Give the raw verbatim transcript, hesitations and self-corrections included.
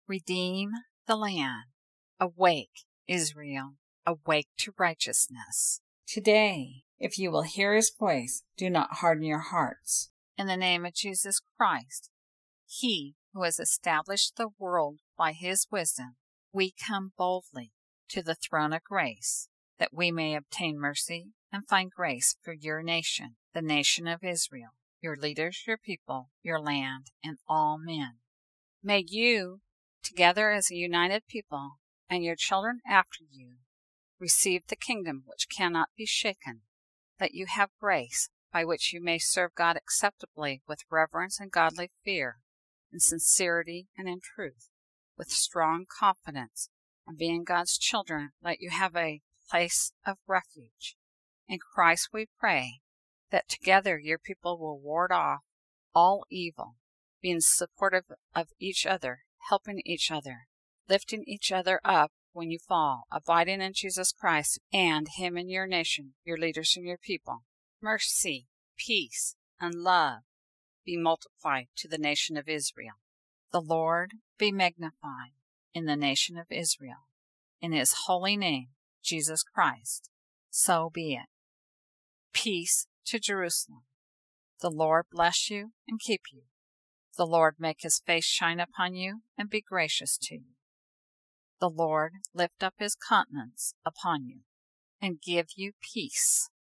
Redeem the land. Awake, Israel, awake to righteousness. Today, if you will hear his voice, do not harden your hearts. In the name of Jesus Christ, he who has established the world by his wisdom, we come boldly to the throne of grace, that we may obtain mercy and find grace for your nation, the nation of Israel, your leaders, your people, your land, and all men. May you, together as a united people, and your children after you, receive the kingdom which cannot be shaken, that you have grace by which you may serve God acceptably with reverence and godly fear, in sincerity and in truth, with strong confidence, and being God's children, let you have a place of refuge. In Christ we pray that together your people will ward off all evil, being supportive of each other, helping each other, lifting each other up when you fall, abiding in Jesus Christ and him and your nation, your leaders and your people. Mercy, peace, and love be multiplied to the nation of Israel. The Lord be magnified in the nation of Israel. In his holy name, Jesus Christ, so be it. Peace to Jerusalem. The Lord bless you and keep you. The Lord make his face shine upon you and be gracious to you. The Lord lift up his countenance upon you and give you peace.